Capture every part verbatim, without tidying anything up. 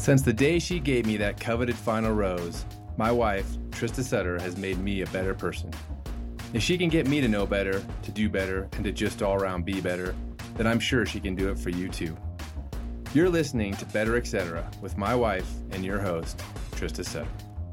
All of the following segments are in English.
Since the day she gave me that coveted final rose, my wife, Trista Sutter, has made me a better person. If she can get me to know better, to do better, and to just all around be better, then I'm sure she can do it for you too. You're listening to Better Etc. with my wife and your host, Trista Sutter.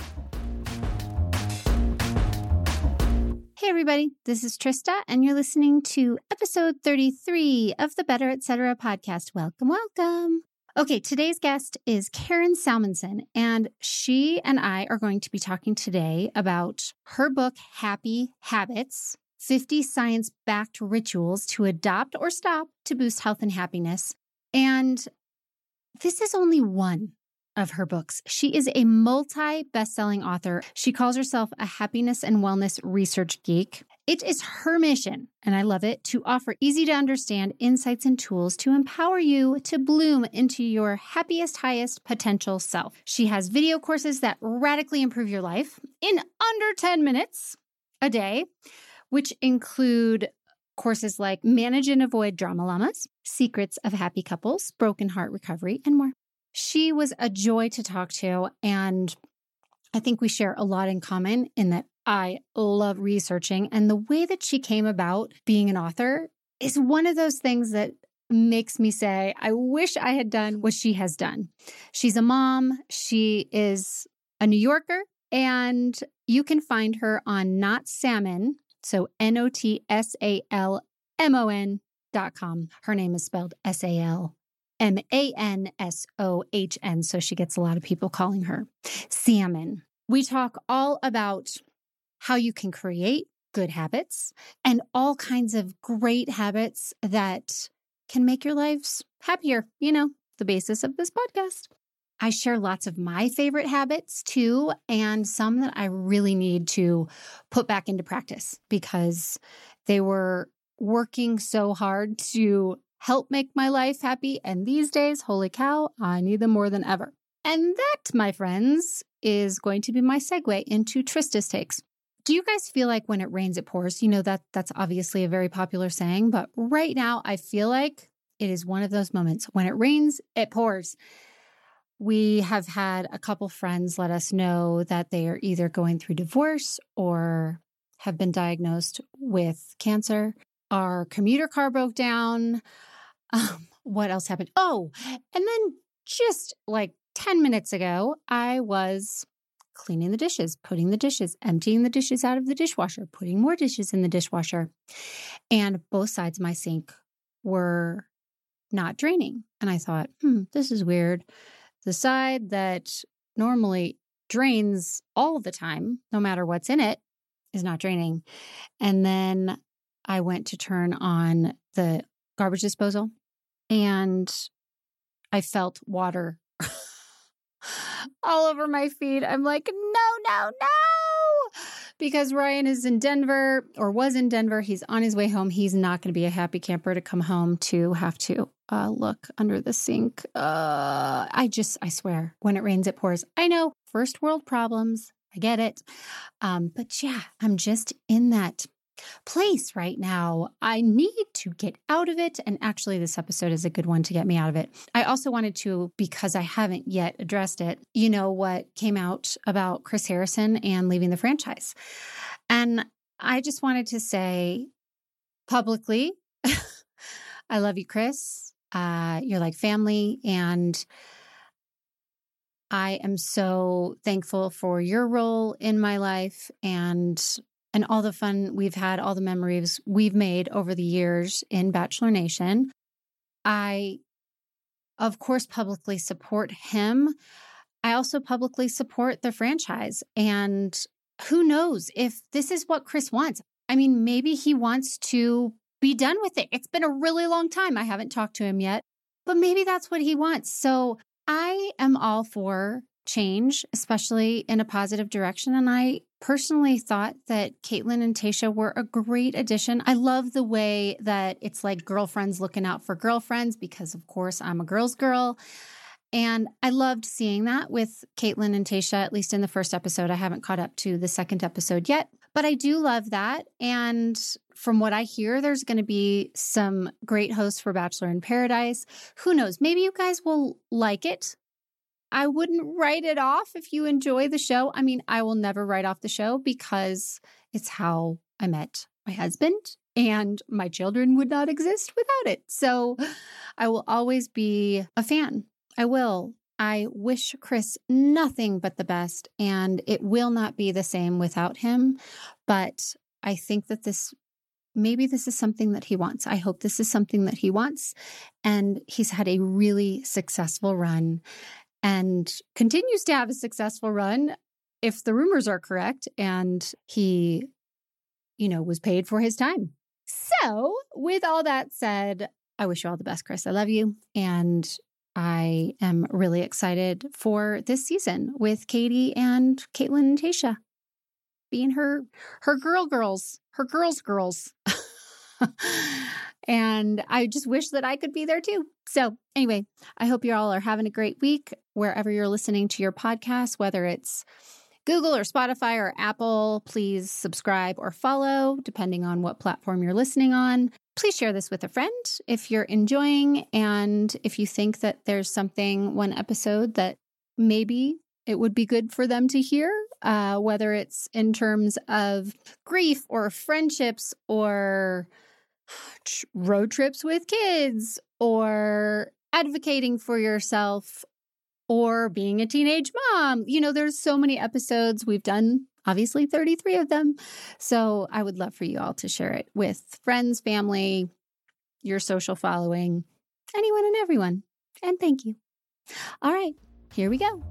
Hey everybody, this is Trista, and you're listening to episode thirty-three of the Better Etc. podcast. Welcome, welcome. Okay, today's guest is Karen Salmonson, and she and I are going to be talking today about her book, Happy Habits, fifty Science-Backed Rituals to Adopt or Stop to Boost Health and Happiness. And this is only one of her books. She is a multi-best-selling author. She calls herself a happiness and wellness research geek. It is her mission, and I love it, to offer easy-to-understand insights and tools to empower you to bloom into your happiest, highest potential self. She has video courses that radically improve your life in under ten minutes a day, which include courses like Manage and Avoid Drama Llamas, Secrets of Happy Couples, Broken Heart Recovery, and more. She was a joy to talk to, and I think we share a lot in common in that I love researching, and the way that she came about being an author is one of those things that makes me say, I wish I had done what she has done. She's a mom. She is a New Yorker, and you can find her on Not Salmon, so N O T S A L M O N dot com. Her name is spelled S A L M A N S O H N, so she gets a lot of people calling her Salmon. We talk all about how you can create good habits and all kinds of great habits that can make your lives happier. You know, the basis of this podcast. I share lots of my favorite habits too, and some that I really need to put back into practice because they were working so hard to help make my life happy. And these days, holy cow, I need them more than ever. And that, my friends, is going to be my segue into Trista's takes. Do you guys feel like when it rains, it pours? You know, that that's obviously a very popular saying, but right now I feel like it is one of those moments. When it rains, it pours. We have had a couple friends let us know that they are either going through divorce or have been diagnosed with cancer. Our commuter car broke down. Um, what else happened? Oh, and then just like ten minutes ago, I was cleaning the dishes, putting the dishes, emptying the dishes out of the dishwasher, putting more dishes in the dishwasher. And both sides of my sink were not draining. And I thought, hmm, this is weird. The side that normally drains all the time, no matter what's in it, is not draining. And then I went to turn on the garbage disposal, and I felt water all over my feet. I'm like, no, no, no. Because Ryan is in Denver or was in Denver. He's on his way home. He's not going to be a happy camper to come home to have to uh, look under the sink. Uh, I just, I swear, when it rains, it pours. I know, first world problems. I get it. Um, but yeah, I'm just in that place right now. I need to get out of it. And actually, this episode is a good one to get me out of it. I also wanted to, because I haven't yet addressed it, you know, what came out about Chris Harrison and leaving the franchise. And I just wanted to say publicly, I love you, Chris. Uh, you're like family. And I am so thankful for your role in my life and and all the fun we've had, all the memories we've made over the years in Bachelor Nation. I, of course, publicly support him. I also publicly support the franchise. And who knows if this is what Chris wants. I mean, maybe he wants to be done with it. It's been a really long time. I haven't talked to him yet, but maybe that's what he wants. So I am all for change, especially in a positive direction. And I personally thought that Kaitlyn and Tayshia were a great addition. I love the way that it's like girlfriends looking out for girlfriends because, of course, I'm a girl's girl. And I loved seeing that with Kaitlyn and Tayshia, at least in the first episode. I haven't caught up to the second episode yet, but I do love that. And from what I hear, there's going to be some great hosts for Bachelor in Paradise. Who knows? Maybe you guys will like it. I wouldn't write it off if you enjoy the show. I mean, I will never write off the show because it's how I met my husband, and my children would not exist without it. So I will always be a fan. I will. I wish Chris nothing but the best, and it will not be the same without him. But I think that this, maybe this is something that he wants. I hope this is something that he wants. And he's had a really successful run and continues to have a successful run if the rumors are correct. And he, you know, was paid for his time. So with all that said, I wish you all the best, Chris. I love you. And I am really excited for this season with Katie and Caitlin and Tayshia being her, her girl girls, her girls girls. And I just wish that I could be there too. So anyway, I hope you all are having a great week wherever you're listening to your podcast, whether it's Google or Spotify or Apple. Please subscribe or follow, depending on what platform you're listening on. Please share this with a friend if you're enjoying, and if you think that there's something, one episode that maybe it would be good for them to hear, uh, whether it's in terms of grief or friendships or road trips with kids or advocating for yourself or being a teenage mom. You know, there's so many episodes. We've done obviously thirty-three of them. So I would love for you all to share it with friends, family, your social following, anyone and everyone. And thank you. All right, here we go.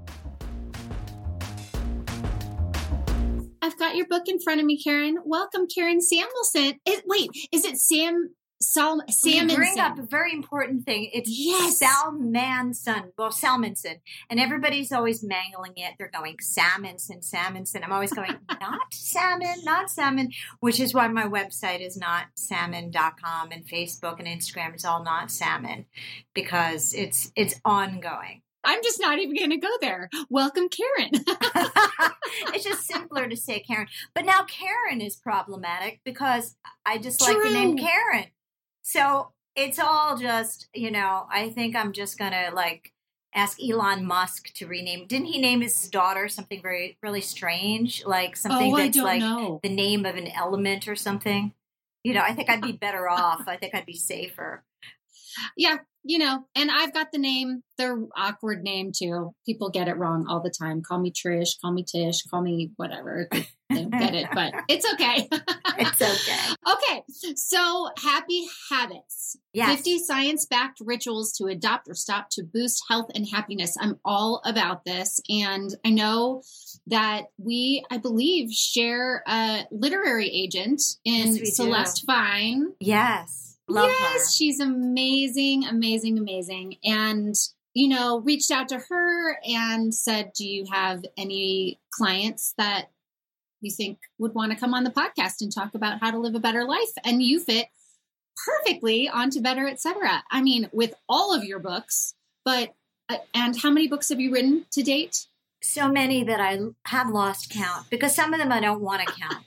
I've got your book in front of me, Karen. Welcome, Karen Samuelson. It, wait, is it Sam? Sal, Salmonson. You bring up a very important thing. It's yes. Salmonson. Well, Salmonson. And everybody's always mangling it. They're going Salmonson, Salmonson. I'm always going, not salmon, not salmon, which is why my website is not salmon dot com, and Facebook and Instagram is all not salmon, because it's it's ongoing. I'm just not even going to go there. Welcome, Karen. It's just simpler to say Karen. But now Karen is problematic because I just True. like the name Karen. So it's all just, you know, I think I'm just going to like ask Elon Musk to rename. Didn't he name his daughter something very, really strange? Like something oh, that's like know. the name of an element or something. You know, I think I'd be better off. I think I'd be safer. Yeah. You know, and I've got the name, their awkward name too. People get it wrong all the time. Call me Trish, call me Tish, call me whatever. They don't get it, but it's okay. It's okay. Okay. So happy habits. Yes. fifty science-backed rituals to adopt or stop to boost health and happiness. I'm all about this. And I know that we, I believe, share a literary agent in yes, Celeste do. Fine. Yes. Love yes, her. She's amazing, amazing, amazing. And, you know, reached out to her and said, do you have any clients that you think would want to come on the podcast and talk about how to live a better life? And you fit perfectly onto Better, et cetera. I mean, with all of your books, but, uh, and how many books have you written to date? So many that I have lost count, because some of them I don't want to count.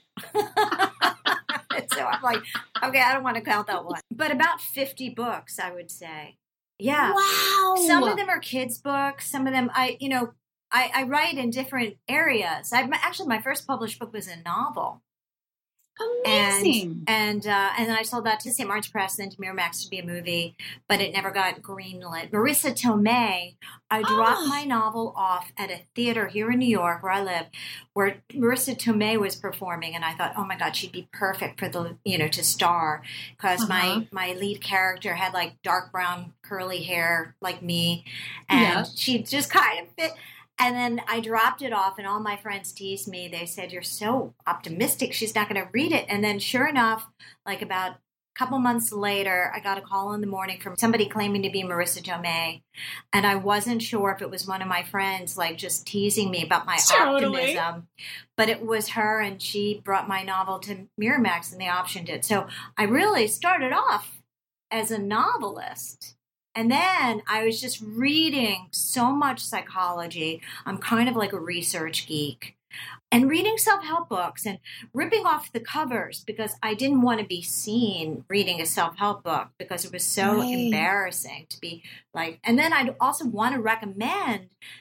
So I'm like, okay, I don't want to count that one. But about fifty books, I would say. Yeah. Wow. Some of them are kids' books. Some of them, I, you know, I, I write in different areas. I actually, my first published book was a novel. Amazing. And and, uh, and then I sold that to Saint Martin's Press, then to Miramax to be a movie, but it never got greenlit. Marissa Tomei, I dropped oh. my novel off at a theater here in New York where I live, where Marissa Tomei was performing, and I thought, oh my God, she'd be perfect for the, you know, to star, because uh-huh. my, my lead character had like dark brown curly hair like me, and yeah. she just kind of fit. And then I dropped it off, and all my friends teased me. They said, you're so optimistic, she's not going to read it. And then sure enough, like about a couple months later, I got a call in the morning from somebody claiming to be Marissa Tomei. And I wasn't sure if it was one of my friends, like just teasing me about my totally. optimism. But it was her, and she brought my novel to Miramax, and they optioned it. So I really started off as a novelist. And then I was just reading so much psychology. I'm kind of like a research geek. And reading self-help books and ripping off the covers, because I didn't want to be seen reading a self-help book, because it was so right. embarrassing to be like. And then I'd also want to recommend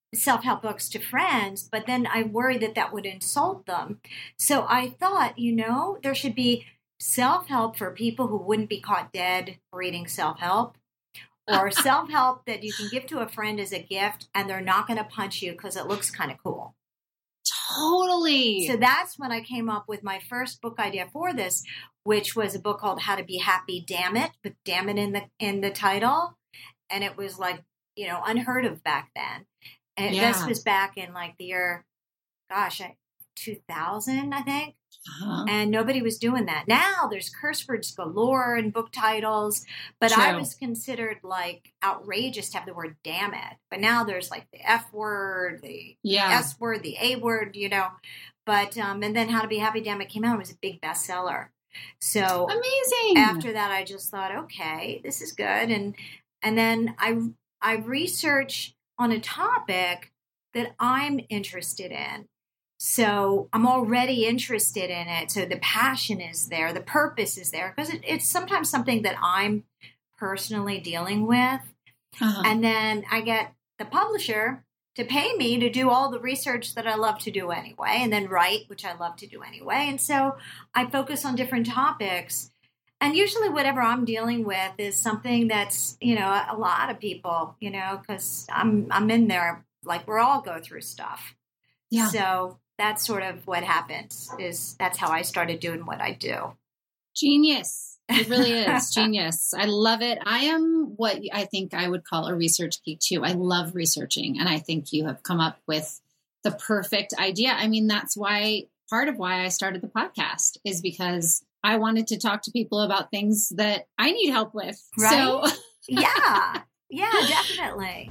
self-help books to friends, but then I worried that that would insult them. So I thought, you know, there should be self-help for people who wouldn't be caught dead reading self-help, or self-help that you can give to a friend as a gift and they're not going to punch you because it looks kind of cool. Totally. So that's when I came up with my first book idea for this, which was a book called How to Be Happy, Damn It, with damn it in the in the title. And it was like, you know, unheard of back then. And yeah. This was back in like the year, gosh, two thousand, I think. Uh-huh. And nobody was doing that. Now there's curse words galore in book titles, but True. I was considered like outrageous to have the word damn it. But now there's like the F word, the yeah. S word, the A word, you know. But, um, and then How to Be Happy, Damn It came out. It was a big bestseller. So amazing. After that, I just thought, okay, this is good. And, and then I, I research on a topic that I'm interested in. So I'm already interested in it. So the passion is there. The purpose is there because it, it's sometimes something that I'm personally dealing with. Uh-huh. And then I get the publisher to pay me to do all the research that I love to do anyway, and then write, which I love to do anyway. And so I focus on different topics. And usually whatever I'm dealing with is something that's, you know, a lot of people, you know, because I'm, I'm in there, like we're all go through stuff. Yeah. So that's sort of what happens is that's how I started doing what I do. Genius. It really is genius. I love it. I am what I think I would call a research geek too. I love researching. And I think you have come up with the perfect idea. I mean, that's why part of why I started the podcast is because I wanted to talk to people about things that I need help with. Right? So yeah. Yeah, definitely.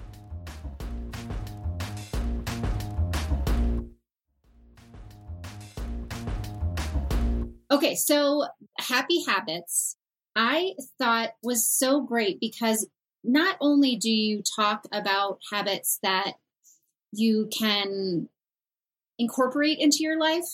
Okay, so Happy Habits, I thought was so great because not only do you talk about habits that you can incorporate into your life,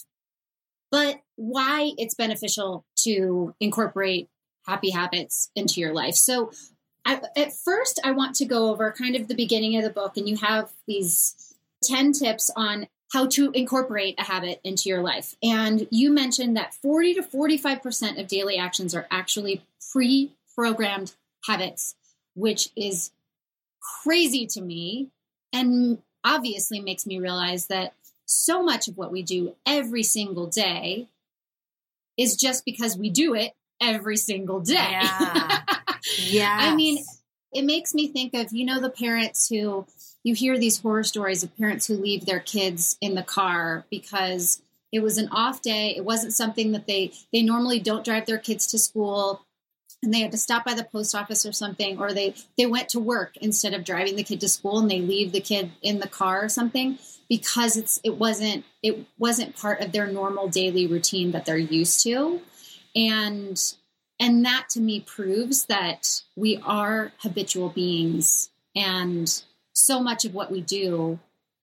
but why it's beneficial to incorporate happy habits into your life. So I, at first, I want to go over kind of the beginning of the book, and you have these ten tips on how to incorporate a habit into your life. And you mentioned that forty to forty-five percent of daily actions are actually pre-programmed habits, which is crazy to me and obviously makes me realize that so much of what we do every single day is just because we do it every single day. Yeah. Yes. I mean, it makes me think of, you know, the parents who, you hear these horror stories of parents who leave their kids in the car because it was an off day. It wasn't something that they, they normally don't drive their kids to school, and they had to stop by the post office or something, or they, they went to work instead of driving the kid to school, and they leave the kid in the car or something because it's, it wasn't, it wasn't part of their normal daily routine that they're used to. And, and that to me proves that we are habitual beings, and so much of what we do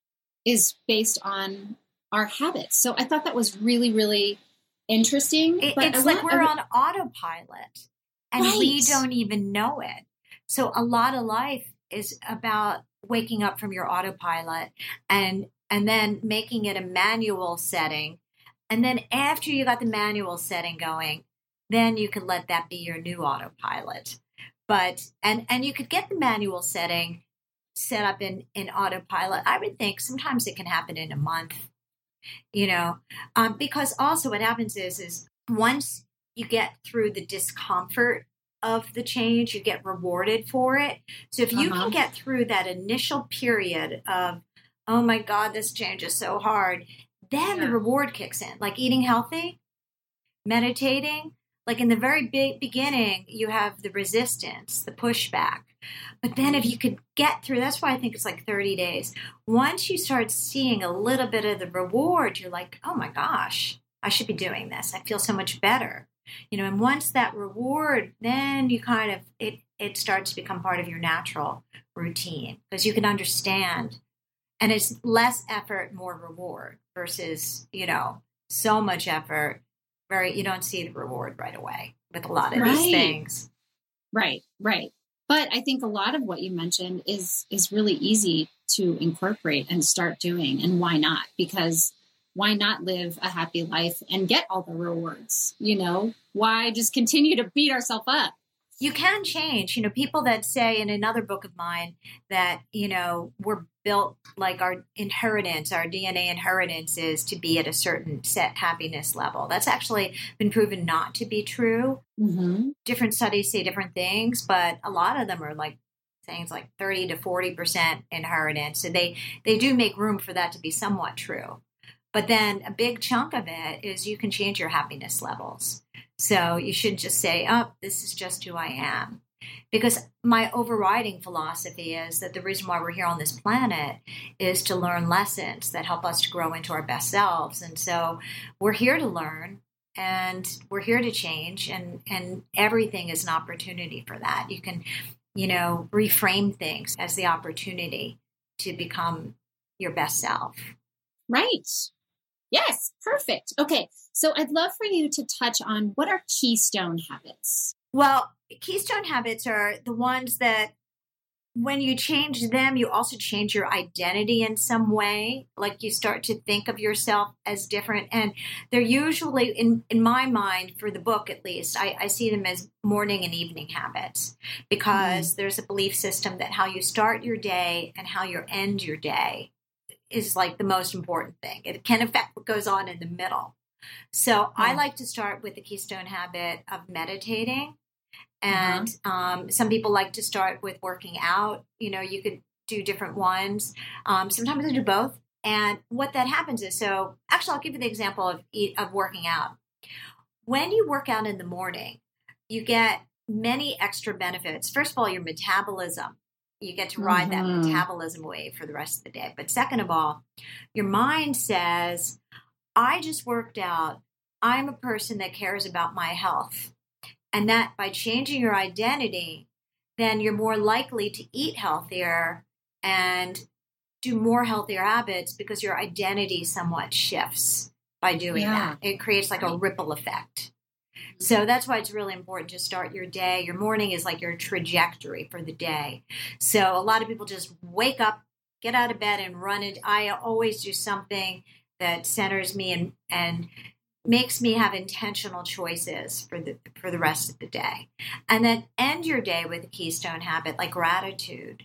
is based on our habits. So I thought that was really, really interesting. It, but it's I like want, we're I, on autopilot and right. we don't even know it. So a lot of life is about waking up from your autopilot and and then making it a manual setting. And then after you got the manual setting going, then you could let that be your new autopilot. But and and you could get the manual setting set up in, in autopilot. I would think sometimes it can happen in a month, you know, um, because also what happens is, is once you get through the discomfort of the change, you get rewarded for it. So if you uh-huh. can get through that initial period of, oh my God, this change is so hard, then yeah. the reward kicks in, like eating healthy, meditating. Like in the very big beginning, you have the resistance, the pushback. But then if you could get through, that's why I think it's like thirty days. Once you start seeing a little bit of the reward, you're like, oh my gosh, I should be doing this. I feel so much better. You know, and once that reward, then you kind of, it, it starts to become part of your natural routine because you can understand. And it's less effort, more reward versus, you know, so much effort. Very, you don't see the reward right away with a lot of right. these things. Right, right. But I think a lot of what you mentioned is is really easy to incorporate and start doing. And why not? Because why not live a happy life and get all the rewards? You know, why just continue to beat ourselves up? You can change. You know, people that say in another book of mine that, you know, we're built like our inheritance, our D N A inheritance is to be at a certain set happiness level. That's actually been proven not to be true. Mm-hmm. Different studies say different things, but a lot of them are like saying it's like thirty to forty percent inheritance. So they, they do make room for that to be somewhat true. But then a big chunk of it is you can change your happiness levels. So you shouldn't just say, oh, this is just who I am. Because my overriding philosophy is that the reason why we're here on this planet is to learn lessons that help us to grow into our best selves. And so we're here to learn and we're here to change, and, and everything is an opportunity for that. You can, you know, reframe things as the opportunity to become your best self. Right. Yes, perfect. Okay, so I'd love for you to touch on what are keystone habits? Well, keystone habits are the ones that when you change them, you also change your identity in some way. Like you start to think of yourself as different. And they're usually, in, in my mind, for the book at least, I, I see them as morning and evening habits because mm. there's a belief system that how you start your day and how you end your day is like the most important thing. It can affect what goes on in the middle. So yeah. I like to start with the keystone habit of meditating. And uh-huh. um, some people like to start with working out. You know, you could do different ones. Um, sometimes I do both. And what that happens is, so actually I'll give you the example of, of working out. When you work out in the morning, you get many extra benefits. First of all, your metabolism. You get to ride mm-hmm. that metabolism wave for the rest of the day. But second of all, your mind says, I just worked out. I'm a person that cares about my health. And that by changing your identity, then you're more likely to eat healthier and do more healthier habits because your identity somewhat shifts by doing yeah. that. It creates like a ripple effect. So that's why it's really important to start your day. Your morning is like your trajectory for the day. So a lot of people just wake up, get out of bed and run it. I always do something that centers me and, and makes me have intentional choices for the for the rest of the day. And then end your day with a keystone habit like gratitude.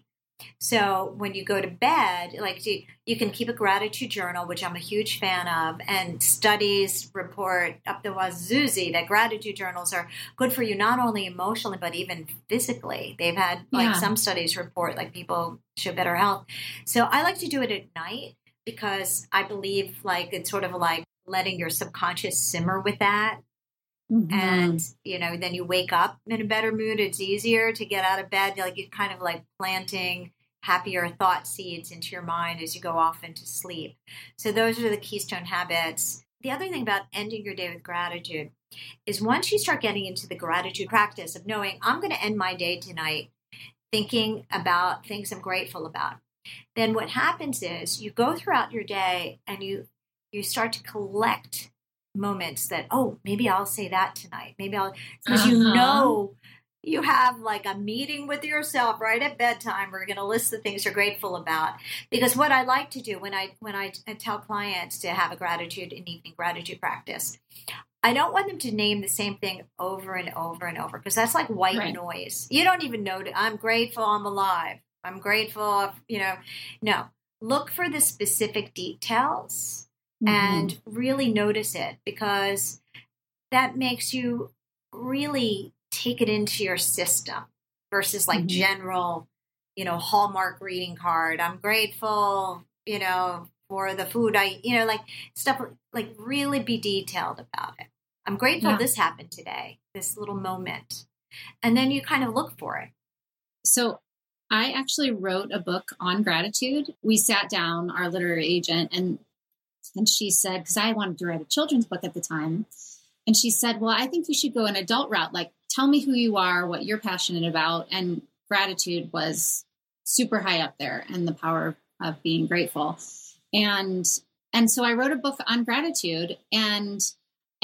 So when you go to bed, like you can keep a gratitude journal, which I'm a huge fan of, and studies report up the wazoozy that gratitude journals are good for you, not only emotionally, but even physically. They've had like yeah. some studies report like people show better health. So I like to do it at night because I believe like it's sort of like letting your subconscious simmer with that. Mm-hmm. And, you know, then you wake up in a better mood. It's easier to get out of bed. Like you're kind of like planting happier thought seeds into your mind as you go off into sleep. So those are the keystone habits. The other thing about ending your day with gratitude is once you start getting into the gratitude practice of knowing I'm going to end my day tonight thinking about things I'm grateful about, then what happens is you go throughout your day and you you start to collect moments that, oh, maybe I'll say that tonight. Maybe I'll, because uh-huh. you know, you have like a meeting with yourself right at bedtime. We're going to list the things you're grateful about. Because what I like to do when I, when I tell clients to have a gratitude and evening gratitude practice, I don't want them to name the same thing over and over and over, because that's like white right. noise. You don't even know, to, I'm grateful I'm alive. I'm grateful, you know, no, look for the specific details. Mm-hmm. And really notice it, because that makes you really take it into your system versus like mm-hmm. general, you know, Hallmark greeting card. I'm grateful, you know, for the food I, you know, like stuff, like really be detailed about it. I'm grateful yeah. this happened today, this little moment. And then you kind of look for it. So I actually wrote a book on gratitude. We sat down, our literary agent, and And she said, because I wanted to write a children's book at the time. And she said, well, I think you should go an adult route. Like, tell me who you are, what you're passionate about. And gratitude was super high up there, and the power of being grateful. And, and so I wrote a book on gratitude, and, and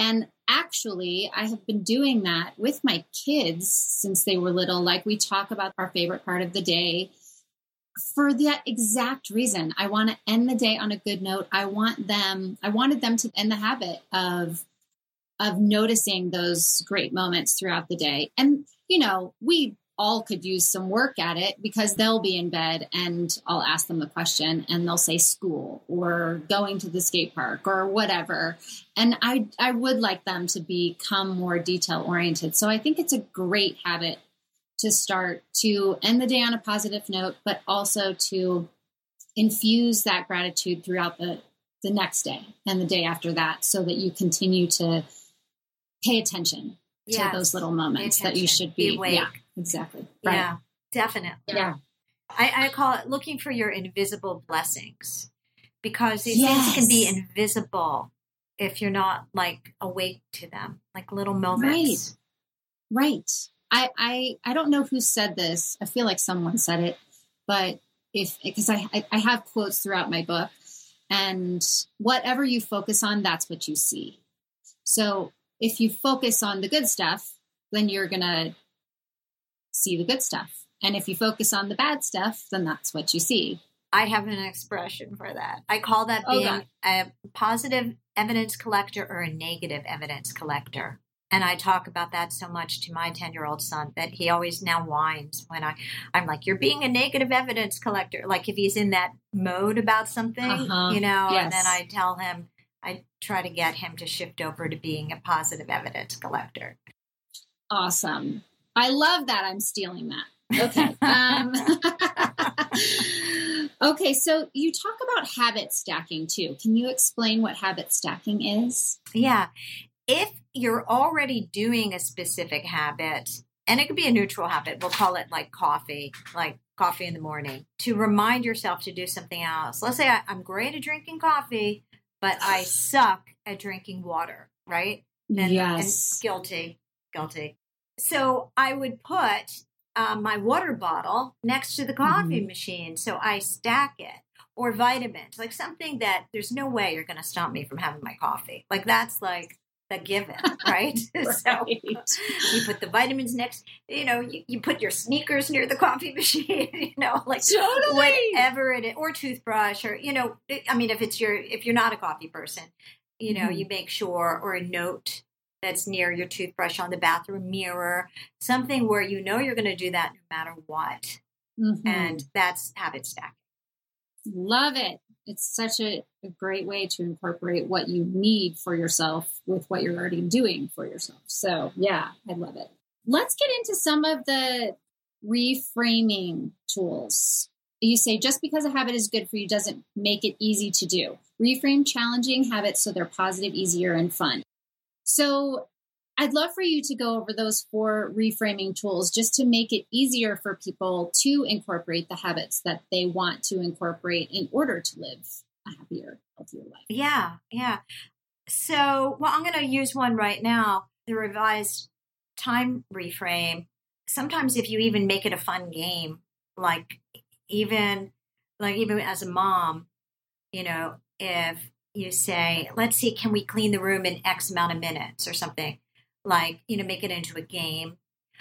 actually, I have been doing that with my kids since they were little. Like we talk about our favorite part of the day for that exact reason. I want to end the day on a good note. I want them, I wanted them to end the habit of, of noticing those great moments throughout the day. And, you know, we all could use some work at it because they'll be in bed and I'll ask them the question and they'll say school or going to the skate park or whatever. And I, I would like them to become more detail oriented. So I think it's a great habit to start to end the day on a positive note, but also to infuse that gratitude throughout the, the next day and the day after that so that you continue to pay attention yes. to those little moments that you should be. be yeah, exactly. Right. Yeah, definitely. Yeah. I, I call it looking for your invisible blessings because these yes. things can be invisible if you're not like awake to them, like little moments. Right. Right. I, I, I don't know who said this. I feel like someone said it, but if, because I, I, I have quotes throughout my book and whatever you focus on, that's what you see. So if you focus on the good stuff, then you're going to see the good stuff. And if you focus on the bad stuff, then that's what you see. I have an expression for that. I call that being oh, a positive evidence collector or a negative evidence collector. And I talk about that so much to my ten-year-old son that he always now whines when I, I'm like, you're being a negative evidence collector. Like if he's in that mode about something, uh-huh. you know, yes. and then I tell him, I try to get him to shift over to being a positive evidence collector. Awesome. I love that. I'm stealing that. Okay. um, okay. So you talk about habit stacking too. Can you explain what habit stacking is? Yeah. If you're already doing a specific habit, and it could be a neutral habit, we'll call it like coffee, like coffee in the morning, to remind yourself to do something else. Let's say I, I'm great at drinking coffee, but I suck at drinking water, right? And, yes. And guilty, guilty. So I would put um, my water bottle next to the coffee mm-hmm. machine. So I stack it. Or vitamins, like something that there's no way you're going to stop me from having my coffee. Like that's like the given, right? right. So you put the vitamins next, you know, you, you put your sneakers near the coffee machine, you know, like totally. whatever it is, or toothbrush, or, you know, I mean, if it's your, if you're not a coffee person, you know, mm-hmm. you make sure, or a note that's near your toothbrush on the bathroom mirror, something where you know you're going to do that no matter what. Mm-hmm. And that's habit stacking. Love it. It's such a, a great way to incorporate what you need for yourself with what you're already doing for yourself. So yeah, I love it. Let's get into some of the reframing tools. You say just because a habit is good for you doesn't make it easy to do. Reframe challenging habits so they're positive, easier, and fun. So I'd love for you to go over those four reframing tools just to make it easier for people to incorporate the habits that they want to incorporate in order to live a happier, healthier life. Yeah, yeah. So, well, I'm going to use one right now, the revised time reframe. Sometimes if you even make it a fun game, like even, like even as a mom, you know, if you say, let's see, can we clean the room in X amount of minutes or something? Like, you know, make it into a game.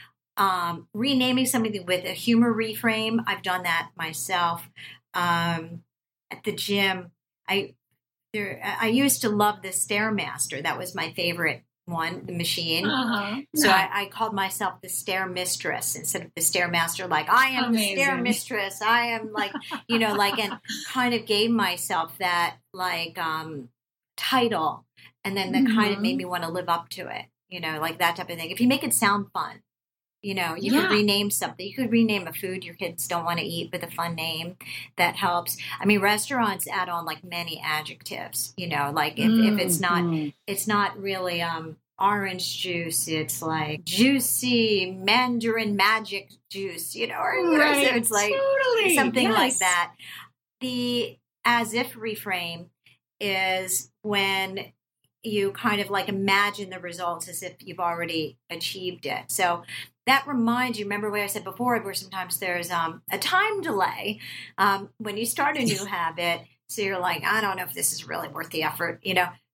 Um, renaming something with a humor reframe. I've done that myself. Um, at the gym, I there I used to love the Stairmaster. That was my favorite one, the machine. Uh-huh. So yeah. I, I called myself the Stair Mistress instead of the Stairmaster. Like, I am Amazing. the Stair Mistress. I am like, you know, like, and kind of gave myself that like um, title. And then that mm-hmm. kind of made me want to live up to it. You know, like that type of thing. If you make it sound fun, you know, you yeah. could rename something. You could rename a food your kids don't want to eat with a fun name. That helps. I mean, restaurants add on like many adjectives, you know, like if, mm-hmm. if it's not, it's not really um, orange juice. It's like juicy Mandarin magic juice, you know, or you right. know, so it's like totally. something yes. like that. The as if reframe is when you kind of like imagine the results as if you've already achieved it. So that reminds you, remember what I said before, where sometimes there's um, a time delay um, when you start a new habit. So you're like, I don't know if this is really worth the effort, you know.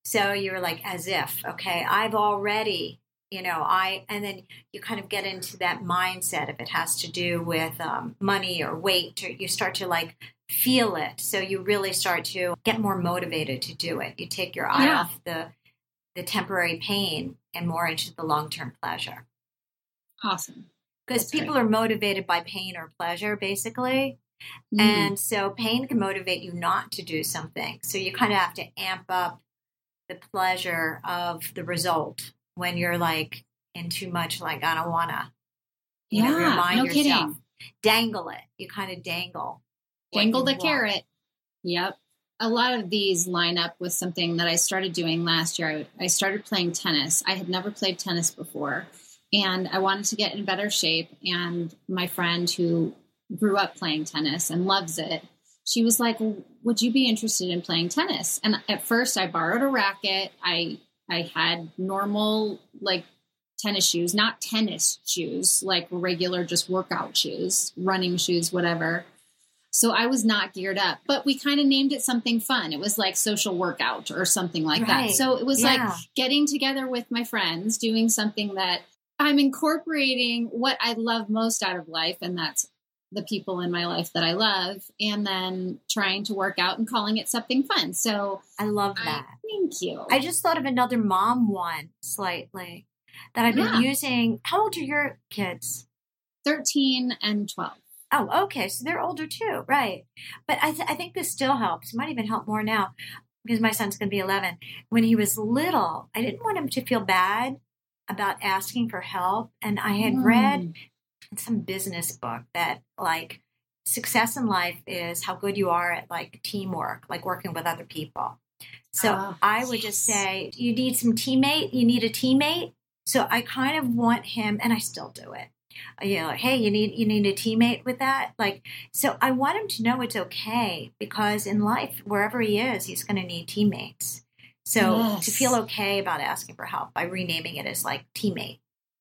So you're like, as if, okay, I've already, you know, I, and then you kind of get into that mindset if it has to do with um, money or weight, or you start to like feel it. So you really start to get more motivated to do it. You take your eye Yeah. off the, the temporary pain and more into the long-term pleasure. Awesome. Because people great. are motivated by pain or pleasure, basically. Mm. And so pain can motivate you not to do something. So you kind of have to amp up the pleasure of the result when you're like in too much, like, I don't want to, you yeah, know, remind no yourself. Kidding. Dangle it. You kind of dangle. Dangle the want. carrot. Yep. A lot of these line up with something that I started doing last year. I, I started playing tennis. I had never played tennis before. And I wanted to get in better shape. And my friend who grew up playing tennis and loves it, she was like, would you be interested in playing tennis? And at first I borrowed a racket. I I had normal, like, tennis shoes, not tennis shoes, like regular just workout shoes, running shoes, whatever. So I was not geared up. But we kind of named it something fun. It was like social workout or something like right. that. So it was yeah. like getting together with my friends, doing something that I'm incorporating what I love most out of life, and that's the people in my life that I love, and then trying to work out and calling it something fun. So I love that. I, thank you. I just thought of another mom one slightly that I've been yeah. using. How old are your kids? thirteen and twelve. Oh, okay. So they're older too. Right. But I, th- I think this still helps. It might even help more now because my son's going to be eleven. When he was little, I didn't want him to feel bad about asking for help. And I had mm. read in some business book that like success in life is how good you are at like teamwork, like working with other people. So oh, I would yes. just say, you need some teammate, you need a teammate. So I kind of want him, and I still do it. You know, like, hey, you need you need a teammate with that. Like, so I want him to know it's okay, because in life, wherever he is, he's going to need teammates. So yes. to feel okay about asking for help by renaming it as like teammate.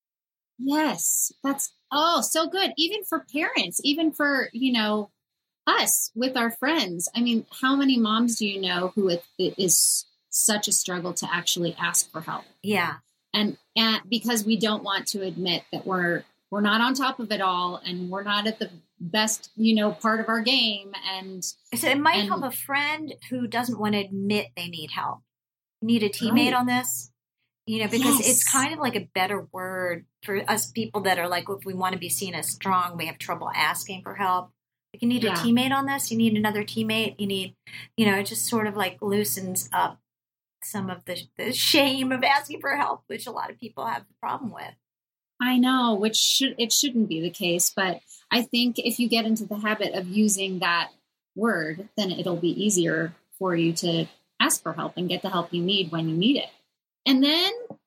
Yes, that's oh so good. Even for parents, even for, you know, us with our friends. I mean, how many moms do you know who it, it is such a struggle to actually ask for help? Yeah, and and because we don't want to admit that we're we're not on top of it all, and we're not at the best, you know, part of our game. And so it might and, help a friend who doesn't want to admit they need help. Need a teammate right. on this, you know, because yes. it's kind of like a better word for us people that are like, if we want to be seen as strong, we have trouble asking for help. Like, you need yeah. a teammate on this. You need another teammate. You need, you know, it just sort of like loosens up some of the, the shame of asking for help, which a lot of people have a problem with. I know, which should, it shouldn't be the case. But I think if you get into the habit of using that word, then it'll be easier for you to ask for help and get the help you need when you need it. And then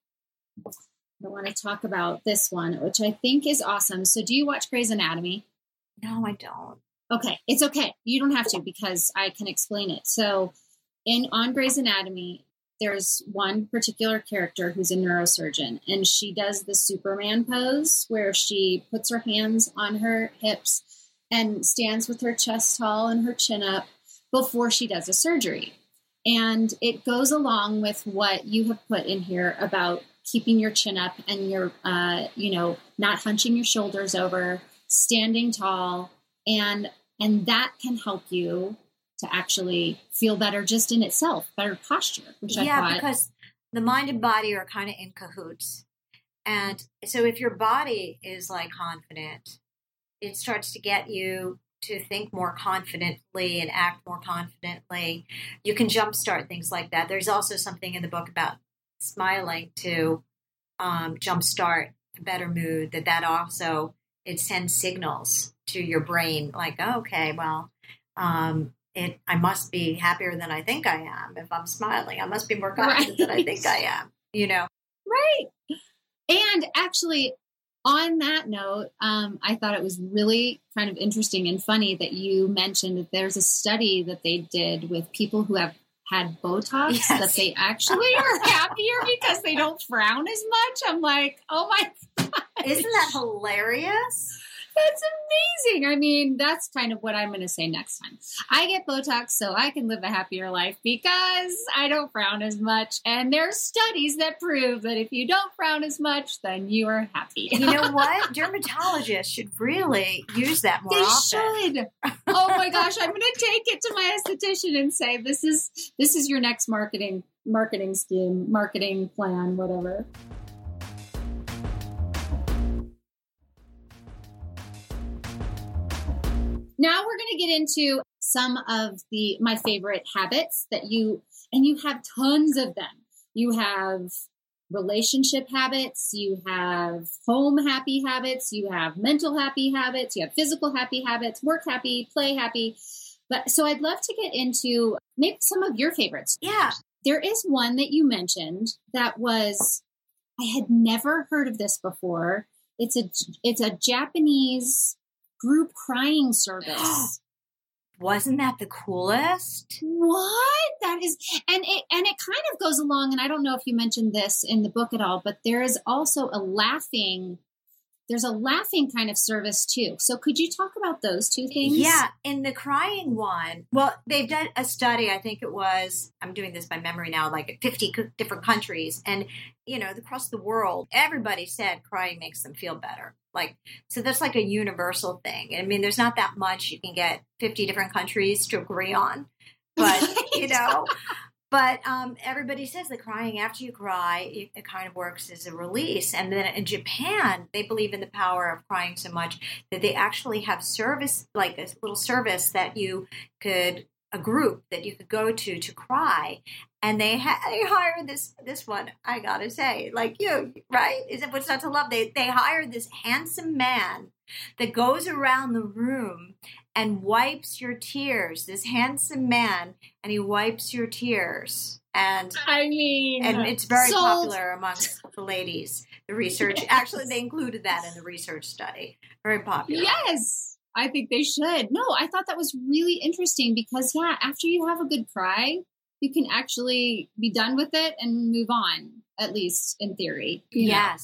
I want to talk about this one, which I think is awesome. So do you watch Grey's Anatomy? No, I don't. Okay. It's okay. You don't have to, because I can explain it. So in on Grey's Anatomy, there's one particular character who's a neurosurgeon, and she does the Superman pose where she puts her hands on her hips and stands with her chest tall and her chin up before she does a surgery. And it goes along with what you have put in here about keeping your chin up and your, uh, you know, not hunching your shoulders over, standing tall, and and that can help you to actually feel better just in itself, better posture. Which yeah, I thought, because the mind and body are kind of in cahoots, and so if your body is like confident, it starts to get you to think more confidently and act more confidently. You can jumpstart things like that. There's also something in the book about smiling to um, jumpstart a better mood, that that also, it sends signals to your brain like, oh, okay, well, um, it, I must be happier than I think I am. If I'm smiling, I must be more confident right. than I think I am, you know? Right. And actually, on that note, um, I thought it was really kind of interesting and funny that you mentioned that there's a study that they did with people who have had Botox, yes. that they actually are happier because they don't frown as much. I'm like, oh my God. Isn't that hilarious? That's amazing. I mean, that's kind of what I'm going to say next time. I get Botox so I can live a happier life because I don't frown as much. And there are studies that prove that if you don't frown as much, then you are happy. You know what? Dermatologists should really use that more they often. They should. Oh my gosh, I'm going to take it to my esthetician and say, this is this is your next marketing marketing scheme, marketing plan, whatever. Now we're going to get into some of the my favorite habits that you, and you have tons of them. You have relationship habits, you have home happy habits, you have mental happy habits, you have physical happy habits, work happy, play happy. But so I'd love to get into maybe some of your favorites. Yeah. There is one that you mentioned that was, I had never heard of this before. It's a, it's a Japanese group crying service. Wasn't that the coolest? What? That is, and it, and it kind of goes along, and I don't know if you mentioned this in the book at all, but there is also a laughing, there's a laughing kind of service too. So could you talk about those two things? Yeah. In the crying one, well, they've done a study, I think it was, I'm doing this by memory now, like fifty different countries. And, you know, across the world, everybody said crying makes them feel better. Like, so that's like a universal thing. I mean, there's not that much you can get fifty different countries to agree on, but, you know, but um, everybody says that crying after you cry, it, it kind of works as a release. And then in Japan, they believe in the power of crying so much that they actually have service, like a little service that you could, a group that you could go to to cry. And they, ha- they hire this this one, I gotta say, like you, right? Is it what's not to love? They they hire this handsome man that goes around the room and wipes your tears. This handsome man, and he wipes your tears. And I mean, and it's very sold. popular amongst the ladies. The research, yes. Actually, they included that in the research study. Very popular. Yes. I think they should. No, I thought that was really interesting because, yeah, after you have a good cry, you can actually be done with it and move on, at least in theory. Yes.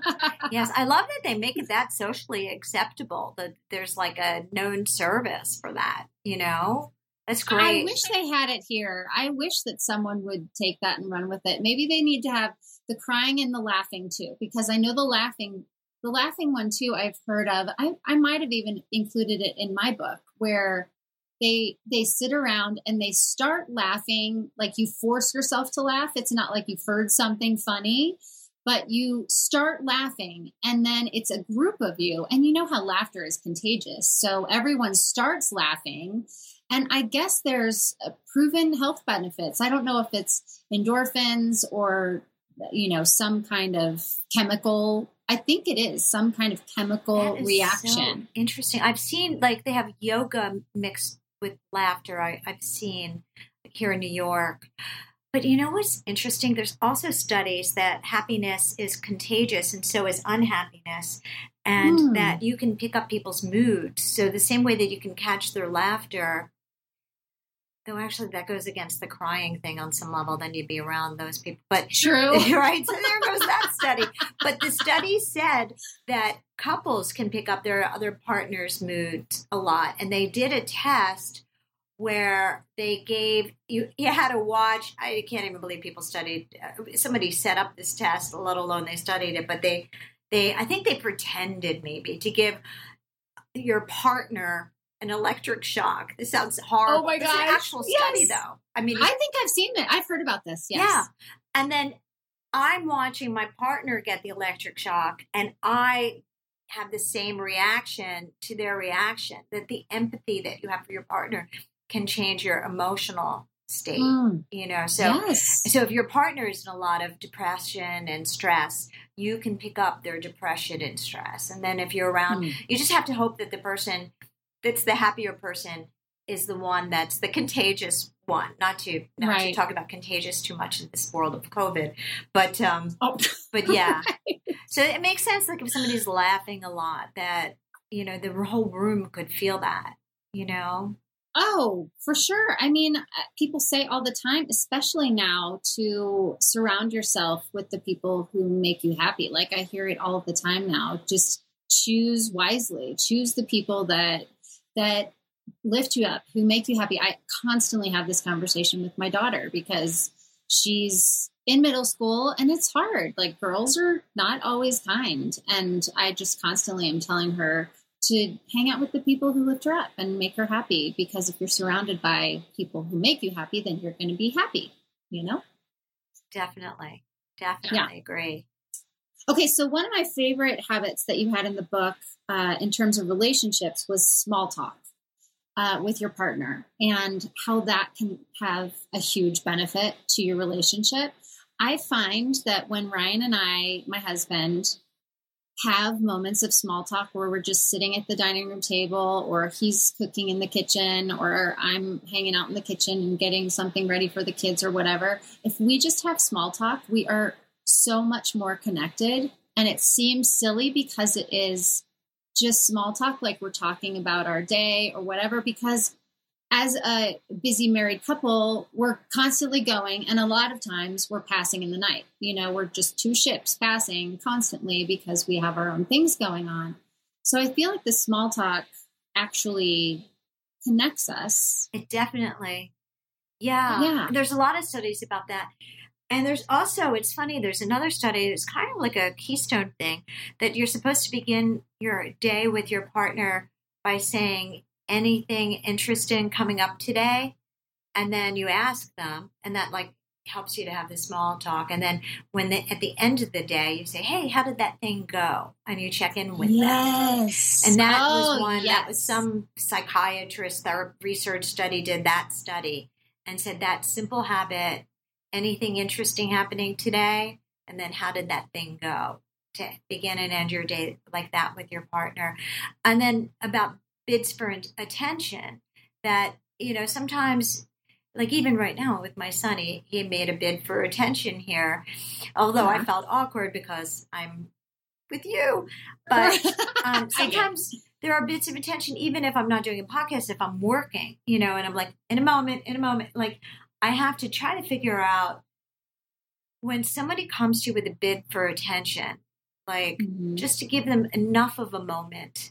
Yes. I love that they make it that socially acceptable, that there's like a known service for that, you know? That's great. I wish they had it here. I wish that someone would take that and run with it. Maybe they need to have the crying and the laughing too, because I know the laughing The laughing one too, I've heard of. I, I might have even included it in my book where they they sit around and they start laughing, like you force yourself to laugh. It's not like you've heard something funny, but you start laughing and then it's a group of you. And you know how laughter is contagious. So everyone starts laughing. And I guess there's proven health benefits. I don't know if it's endorphins or, you know, some kind of chemical. I think it is some kind of chemical reaction. So interesting. I've seen, like, they have yoga mixed with laughter. I, I've seen here in New York. But you know what's interesting? There's also studies that happiness is contagious and so is unhappiness, and mm. that you can pick up people's moods. So the same way that you can catch their laughter, though actually that goes against the crying thing on some level, then you'd be around those people. But true. Right? So there goes that study. But the study said that couples can pick up their other partner's moods a lot. And they did a test where they gave, you, you had to watch, I can't even believe people studied, uh, somebody set up this test, let alone they studied it, but they, they, I think they pretended maybe to give your partner an electric shock. This sounds horrible. Oh my gosh. It's an actual study yes. though. I mean, I think I've seen it. I've heard about this. Yes. Yeah. And then I'm watching my partner get the electric shock and I have the same reaction to their reaction, that the empathy that you have for your partner can change your emotional state, mm. you know? So, yes. so if your partner is in a lot of depression and stress, you can pick up their depression and stress. And then if you're around, mm. you just have to hope that the person that's the happier person is the one that's the contagious one. Not to not right. to talk about contagious too much in this world of COVID, but um, oh. but yeah. So it makes sense. Like if somebody's laughing a lot, that you know the whole room could feel that. You know. Oh, for sure. I mean, people say all the time, especially now, to surround yourself with the people who make you happy. Like I hear it all the time now. Just choose wisely, choose the people that, that lift you up, who make you happy. I constantly have this conversation with my daughter because she's in middle school and it's hard. Like, girls are not always kind. And I just constantly am telling her to hang out with the people who lift her up and make her happy. Because if you're surrounded by people who make you happy, then you're going to be happy, you know? Definitely. Definitely yeah. agree. Okay. So one of my favorite habits that you had in the book, uh, in terms of relationships, was small talk. Uh, with your partner, and how that can have a huge benefit to your relationship. I find that when Ryan and I, my husband, have moments of small talk where we're just sitting at the dining room table, or he's cooking in the kitchen, or I'm hanging out in the kitchen and getting something ready for the kids or whatever, if we just have small talk, we are so much more connected. And it seems silly because it is just small talk, like we're talking about our day or whatever, because as a busy married couple, we're constantly going. And a lot of times we're passing in the night, you know, we're just two ships passing constantly because we have our own things going on. So I feel like the small talk actually connects us. It definitely. Yeah. Yeah. There's a lot of studies about that. And there's also, it's funny, there's another study that's kind of like a keystone thing, that you're supposed to begin your day with your partner by saying anything interesting coming up today. And then you ask them, and that like helps you to have the small talk. And then when the, at the end of the day, you say, hey, how did that thing go? And you check in with yes. them. And that oh, was one, yes. that was some psychiatrist, their research study did that study and said that simple habit, anything interesting happening today, and then how did that thing go, to begin and end your day like that with your partner. And then about bids for attention, that, you know, sometimes, like even right now with my son, he, he made a bid for attention here, although yeah. I felt awkward because I'm with you. But um, sometimes there are bits of attention, even if I'm not doing a podcast, if I'm working, you know, and I'm like, in a moment, in a moment, like, I have to try to figure out when somebody comes to you with a bid for attention, like mm-hmm. just to give them enough of a moment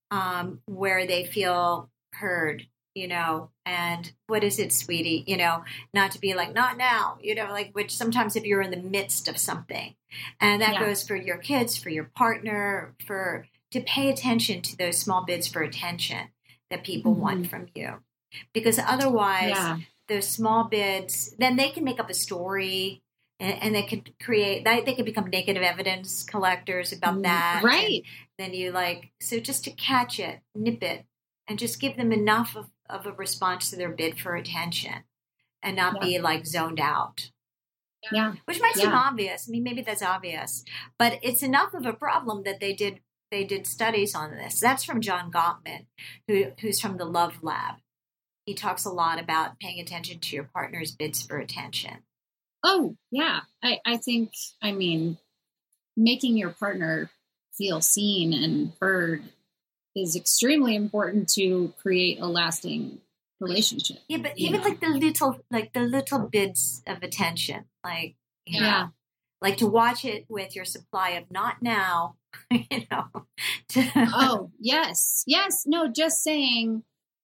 um, where they feel heard, you know, and what is it, sweetie, you know, not to be like, not now, you know, like, which sometimes if you're in the midst of something, and that yeah. goes for your kids, for your partner, for, to pay attention to those small bids for attention that people mm-hmm. want from you, because otherwise yeah. those small bids, then they can make up a story, and, and they could create, they, they could become negative evidence collectors about that. Right. And then you like, so just to catch it, nip it, and just give them enough of, of a response to their bid for attention, and not yeah. be like zoned out. Yeah. Which might yeah. seem obvious. I mean, maybe that's obvious, but it's enough of a problem that they did, they did studies on this. That's from John Gottman, who, who's from the Love Lab. He talks a lot about paying attention to your partner's bids for attention. Oh, yeah. I, I think, I mean, making your partner feel seen and heard is extremely important to create a lasting relationship. Yeah, but even know? like the little, like the little bids of attention, like, you yeah. know, like to watch it with your supply of not now, you know. To oh, yes. Yes. No, just saying,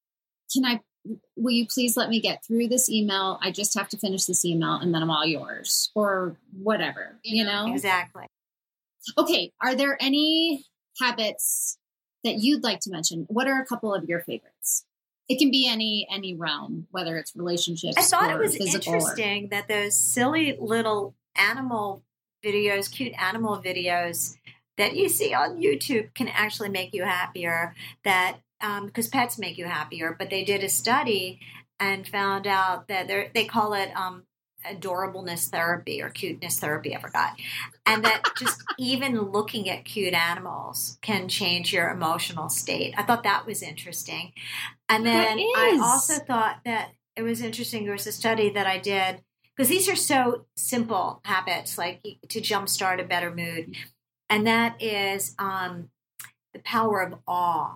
can I, will you please let me get through this email? I just have to finish this email and then I'm all yours, or whatever, you know? Exactly. Okay. Are there any habits that you'd like to mention? What are a couple of your favorites? It can be any, any realm, whether it's relationships. I thought or it was physical interesting or... that those silly little animal videos, cute animal videos that you see on YouTube can actually make you happier, that, um, because pets make you happier, but they did a study and found out that they they call it, um, adorableness therapy or cuteness therapy, I forgot. And that just even looking at cute animals can change your emotional state. I thought that was interesting. And then I also thought that it was interesting. There was a study that I did, because these are so simple habits, like to jumpstart a better mood. And that is um, the power of awe.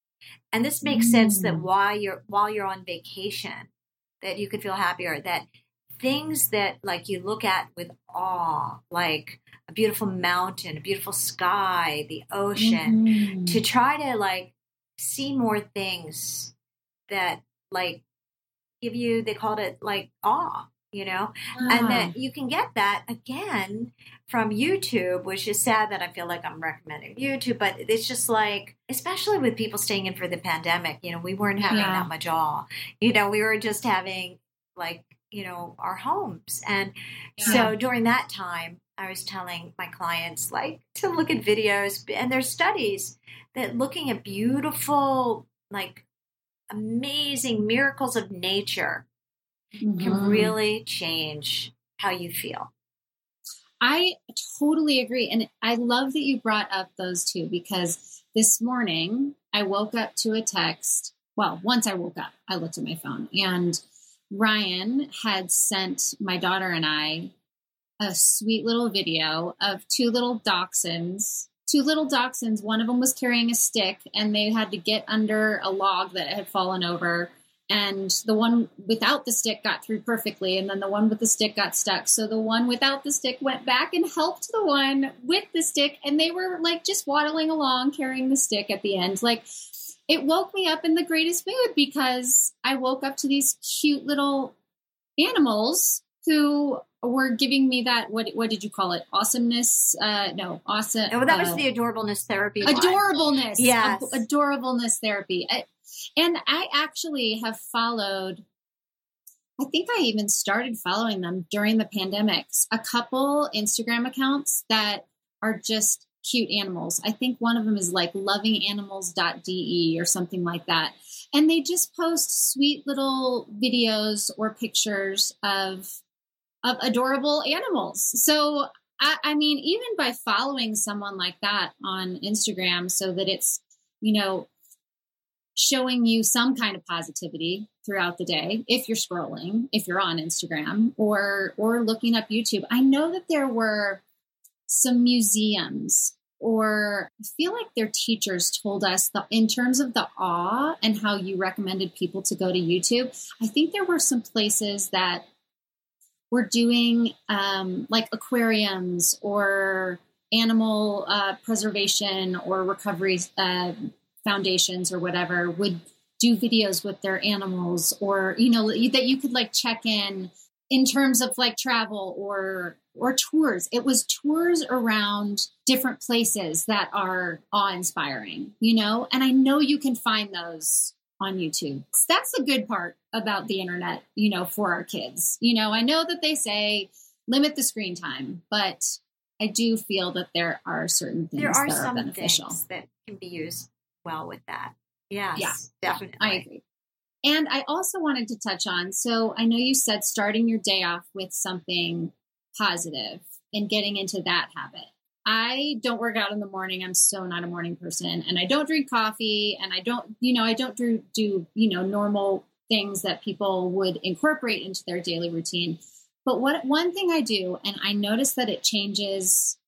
And this makes mm. sense that while you're while you're on vacation, that you could feel happier, that things that like you look at with awe, like a beautiful mountain, a beautiful sky, the ocean, mm-hmm. to try to like see more things that like give you, they called it like awe, you know, ah. and that you can get that again from YouTube, which is sad that I feel like I'm recommending YouTube, but it's just like, especially with people staying in for the pandemic, you know, we weren't having yeah. that much awe, you know, we were just having like, you know, our homes. And yeah. so during that time, I was telling my clients like to look at videos, and there's studies that looking at beautiful, like amazing miracles of nature mm-hmm. can really change how you feel. I totally agree. And I love that you brought up those two, because this morning I woke up to a text. Well, once I woke up, I looked at my phone, and Ryan had sent my daughter and I a sweet little video of two little dachshunds, two little dachshunds. One of them was carrying a stick, and they had to get under a log that had fallen over. And the one without the stick got through perfectly. And then the one with the stick got stuck. So the one without the stick went back and helped the one with the stick. And they were like just waddling along, carrying the stick at the end. Like, it woke me up in the greatest mood, because I woke up to these cute little animals who were giving me that, what what did you call it? Awesomeness? Uh, no, awesome. Oh, that uh, was the adorableness therapy. Adorableness. Yes. Ad- adorableness therapy. I, and I actually have followed, I think I even started following them during the pandemics, a couple Instagram accounts that are just cute animals. I think one of them is like loving animals dot d e or something like that. And they just post sweet little videos or pictures of of adorable animals. So, I, I mean, even by following someone like that on Instagram, so that it's, you know, showing you some kind of positivity throughout the day, if you're scrolling, if you're on Instagram or, or looking up YouTube. I know that there were some museums, or I feel like their teachers told us that in terms of the awe and how you recommended people to go to YouTube, I think there were some places that were doing um, like aquariums or animal uh, preservation or recovery uh, foundations or whatever would do videos with their animals, or, you know, that you could like check in in terms of like travel or or tours. It was tours around different places that are awe-inspiring, you know, and I know you can find those on YouTube. That's the good part about the internet, you know, for our kids. You know, I know that they say limit the screen time, but I do feel that there are certain things there are that are some beneficial. Things that can be used well with that. Yes, yeah, definitely. I agree. And I also wanted to touch on, so I know you said starting your day off with something positive and getting into that habit. I don't work out in the morning. I'm so not a morning person, and I don't drink coffee, and I don't, you know, I don't do, do, you know, normal things that people would incorporate into their daily routine. But what one thing I do, and I notice that it changes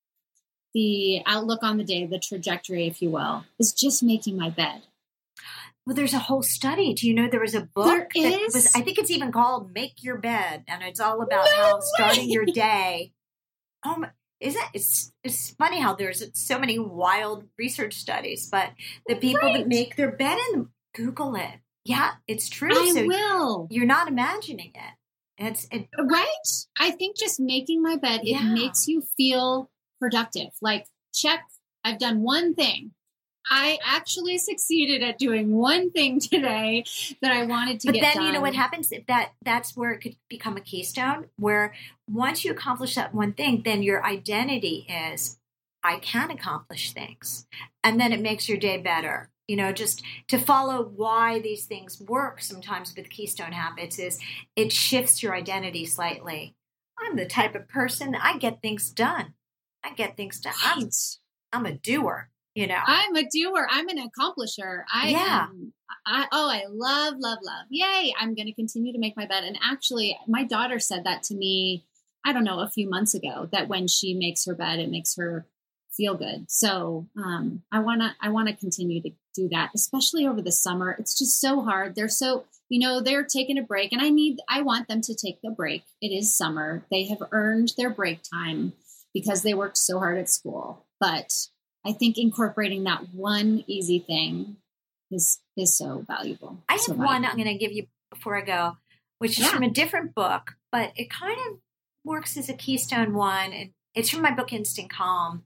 the outlook on the day, the trajectory, if you will, is just making my bed. Well, there's a whole study. Do you know there was a book there that is? was, I think it's even called Make Your Bed, and it's all about no how way. starting your day. Oh my, isn't it? It's it's funny how there's so many wild research studies, but the people right. that make their bed and Google it. Yeah, it's true. I so will. You're not imagining it. It's it, right. I think just making my bed, yeah. it makes you feel productive. Like, check, I've done one thing. I actually succeeded at doing one thing today that I wanted to but get then, done. you know what happens? That that's where it could become a keystone, where once you accomplish that one thing, then your identity is, I can accomplish things. And then it makes your day better. You know, just to follow why these things work sometimes with keystone habits is it shifts your identity slightly. I'm the type of person, I get things done. I get things done. I'm, I'm a doer. You know, I'm a doer. I'm an accomplisher. I yeah. am. I, oh, I love, love, love. Yay. I'm going to continue to make my bed. And actually, my daughter said that to me, I don't know, a few months ago, that when she makes her bed, it makes her feel good. So um, I want to, I want to continue to do that, especially over the summer. It's just so hard. They're so, you know, they're taking a break, and I need, I want them to take the break. It is summer. They have earned their break time because they worked so hard at school. But I think incorporating that one easy thing is, is so valuable. I have so one valuable. I'm going to give you before I go, which is Yeah. from a different book, but it kind of works as a keystone one. And it's from my book, Instant Calm,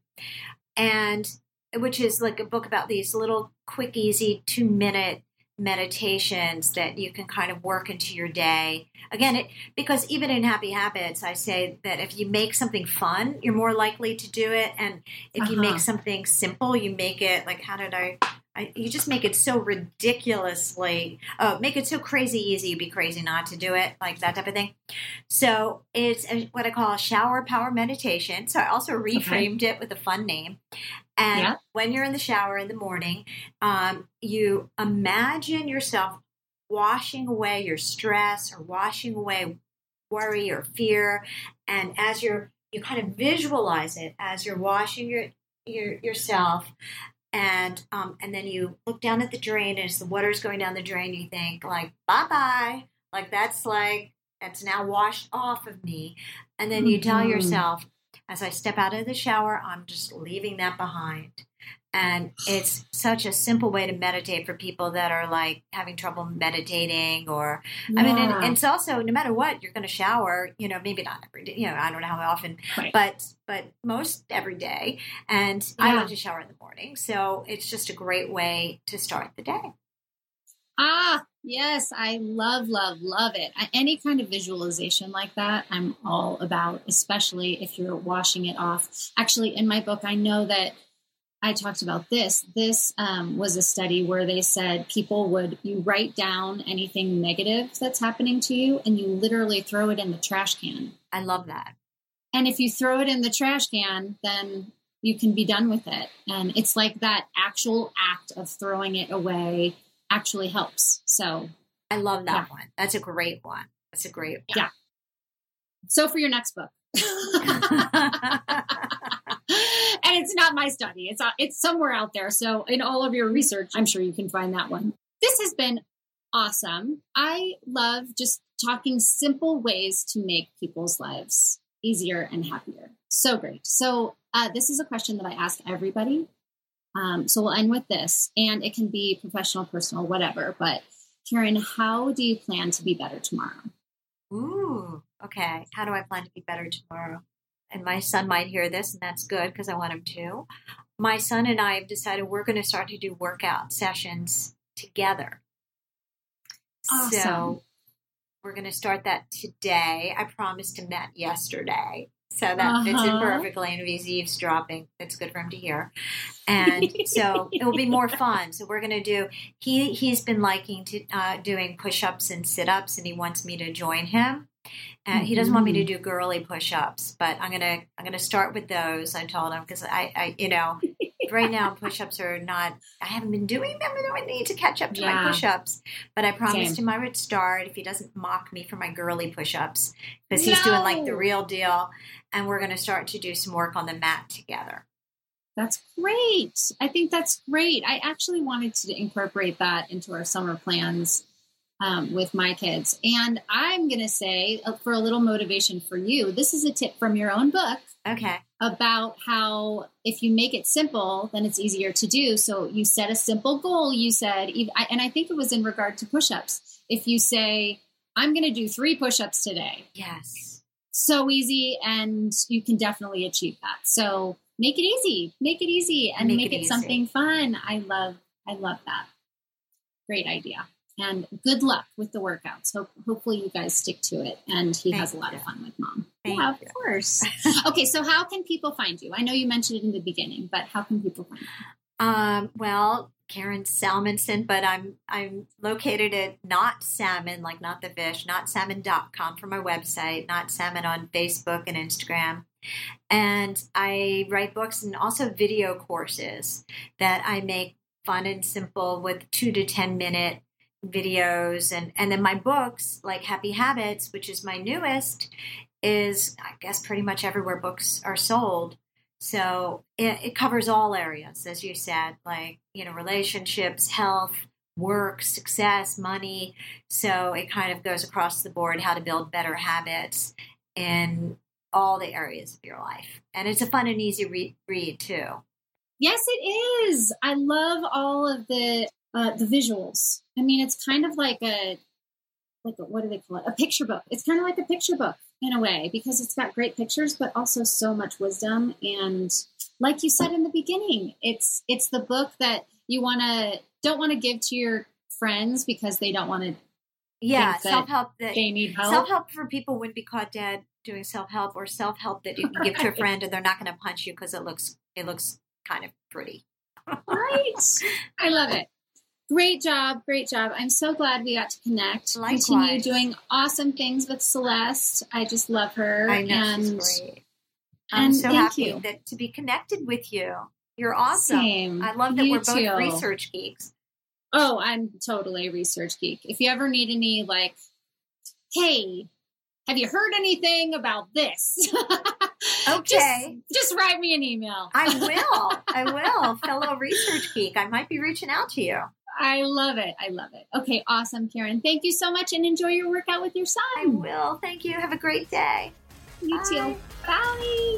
and which is like a book about these little quick, easy two minute meditations that you can kind of work into your day. Again, it, because even in Happy Habits, I say that if you make something fun, you're more likely to do it. And if you Uh-huh. make something simple, you make it like, how did I, I you just make it so ridiculously, oh, make it so crazy easy, you'd be crazy not to do it, like that type of thing. So it's a, what I call a shower power meditation. So I also reframed it with a fun name. And Yeah. when you're in the shower in the morning, um, you imagine yourself washing away your stress or washing away worry or fear. And as you're, you kind of visualize it as you're washing your, your yourself. And um, and then you look down at the drain, and as the water's going down the drain, you think like, bye-bye. Like that's like, that's now washed off of me. And then you tell Mhm. yourself, as I step out of the shower, I'm just leaving that behind. And it's such a simple way to meditate for people that are like having trouble meditating or, I mean, and, Yeah. and it's also, no matter what, you're going to shower, you know, maybe not every day, you know, I don't know how often, Right. but, but most every day. And I Yeah. love to shower in the morning. So it's just a great way to start the day. Ah, yes, I love, love, love it. I, any kind of visualization like that, I'm all about, especially if you're washing it off. Actually, in my book, I know that I talked about this. This um, was a study where they said people would, you write down anything negative that's happening to you, and you literally throw it in the trash can. I love that. And if you throw it in the trash can, then you can be done with it. And it's like that actual act of throwing it away actually helps. So I love that Yeah. one. That's a great one. That's a great one. Yeah. So for your next book. And it's not my study. It's uh, it's somewhere out there. So in all of your research, I'm sure you can find that one. This has been awesome. I love just talking simple ways to make people's lives easier and happier. So great. So uh, this is a question that I ask everybody. Um, so we'll end with this, and it can be professional, personal, whatever. But Karen, how do you plan to be better tomorrow? Ooh, okay. How do I plan to be better tomorrow? And my son might hear this, and that's good because I want him to. My son and I have decided we're going to start to do workout sessions together. Awesome. So we're going to start that today. I promised him that yesterday. So that fits in Uh-huh. perfectly, and if he's eavesdropping, it's good for him to hear. And so it will be more fun. So we're going to do, he, he's been liking to uh, doing push-ups and sit-ups, and he wants me to join him. And uh, he doesn't want me to do girly push-ups, but I'm gonna I'm gonna start with those. I told him because I, I you know right now push-ups are not. I haven't been doing them, and I need to catch up to Yeah. my push-ups. But I promised Same. him I would start if he doesn't mock me for my girly push-ups, because he's doing like the No. real deal. And we're gonna start to do some work on the mat together. That's great. I think that's great. I actually wanted to incorporate that into our summer plans um, with my kids. And I'm going to say, uh, for a little motivation for you, this is a tip from your own book Okay. about how if you make it simple, then it's easier to do. So you set a simple goal. You said, ev- I- and I think it was in regard to push-ups. If you say, I'm going to do three push-ups today, Yes. so easy, and you can definitely achieve that. So make it easy, make it easy, and Make make, it it, easy. something fun. I love, I love that. Great idea. And good luck with the workouts. Hope, hopefully you guys stick to it. And he Thank has a lot you. of fun with mom. Thank yeah, you. of course. Okay, so how can people find you? I know you mentioned it in the beginning, but how can people find you? Um, well, Karen Salmonson, but I'm I'm located at Not Salmon, like not the fish, not salmon dot com for my website, Not Salmon on Facebook and Instagram. And I write books and also video courses that I make fun and simple with two to ten minute videos. And, and then my books, like Happy Habits, which is my newest, is I guess pretty much everywhere books are sold. So it, it covers all areas, as you said, like, you know, relationships, health, work, success, money. So it kind of goes across the board, how to build better habits in all the areas of your life. And it's a fun and easy re- read too. Yes, it is. I love all of the uh, the visuals. I mean, it's kind of like a, like a, what do they call it? A picture book. It's kind of like a picture book in a way, because it's got great pictures, but also so much wisdom. And like you said in the beginning, it's it's the book that you want to don't want to give to your friends because they don't want to. Yeah, self-help that they need help. Self-help for people wouldn't be caught dead doing self-help, or self-help that you can give to a friend and they're not going to punch you because it looks it looks kind of pretty. Right. I love it. Great job. Great job. I'm so glad we got to connect. Likewise. Continue doing awesome things with Celeste. I just love her. I know, and, she's great. I'm and so thank happy you. that to be connected with you. You're awesome. Same. I love that You we're both too. research geeks. Oh, I'm totally a research geek. If you ever need any, like, hey, have you heard anything about this? Okay. Just, just write me an email. I will. I will. Fellow research geek. I might be reaching out to you. I love it. I love it. Okay, awesome, Karen. Thank you so much, and enjoy your workout with your son. I will. Thank you. Have a great day. You Bye. too. Bye.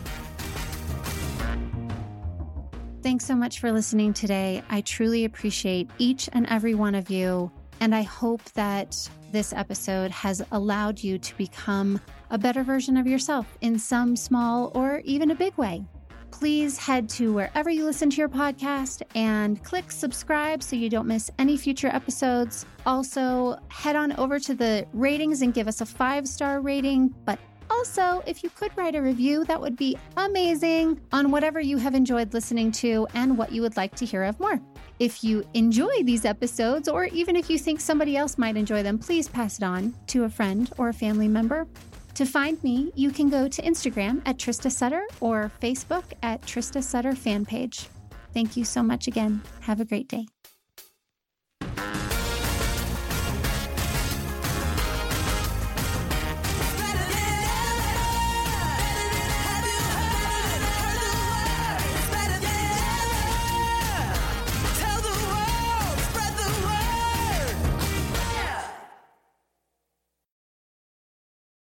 Thanks so much for listening today. I truly appreciate each and every one of you, and I hope that this episode has allowed you to become a better version of yourself in some small or even a big way. Please head to wherever you listen to your podcast and click subscribe so you don't miss any future episodes. Also, head on over to the ratings and give us a five-star rating, but also, if you could write a review, that would be amazing on whatever you have enjoyed listening to and what you would like to hear of more. If you enjoy these episodes, or even if you think somebody else might enjoy them, please pass it on to a friend or a family member. To find me, you can go to Instagram at Trista Sutter or Facebook at Trista Sutter fan page. Thank you so much again. Have a great day.